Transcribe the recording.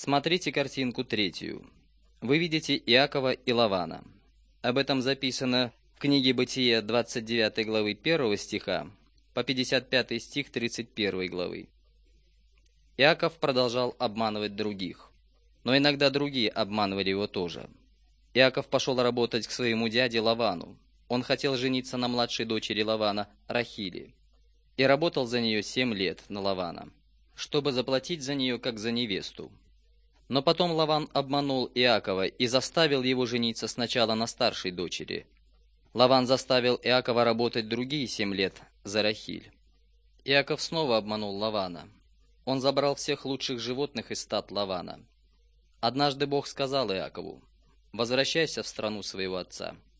Смотрите картинку 3. Вы видите Иакова и Лавана. Об этом записано в книге Бытия 29 главы 1 стиха по 55 стих 31 главы. Иаков продолжал обманывать других, но иногда другие обманывали его тоже. Иаков пошел работать к своему дяде Лавану. Он хотел жениться на младшей дочери Лавана, Рахиле, и работал за нее 7 лет на Лавана, чтобы заплатить за нее как за невесту. Но потом Лаван обманул Иакова и заставил его жениться сначала на старшей дочери. Лаван заставил Иакова работать другие 7 лет за Рахиль. Иаков снова обманул Лавана. Он забрал всех лучших животных из стад Лавана. Однажды Бог сказал Иакову: «Возвращайся в страну своего отца».